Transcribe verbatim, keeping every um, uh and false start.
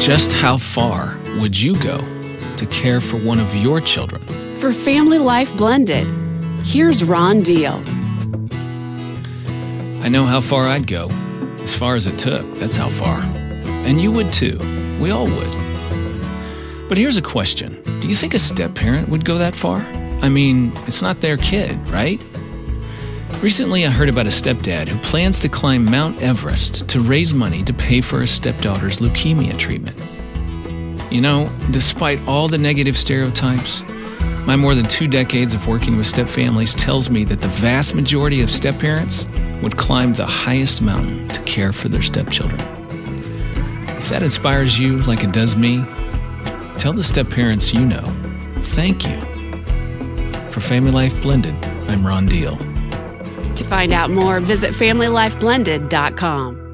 Just how far would you go to care for one of your children? For Family Life Blended, here's Ron Deal. I know how far I'd go. As far as it took, that's how far. And you would too. We all would. But here's a question. Do you think a step-parent would go that far? I mean, it's not their kid, right? Recently, I heard about a stepdad who plans to climb Mount Everest to raise money to pay for his stepdaughter's leukemia treatment. You know, despite all the negative stereotypes, my more than two decades of working with stepfamilies tells me that the vast majority of stepparents would climb the highest mountain to care for their stepchildren. If that inspires you like it does me, tell the stepparents you know, thank you. For Family Life Blended, I'm Ron Deal. To find out more, visit family life blended dot com.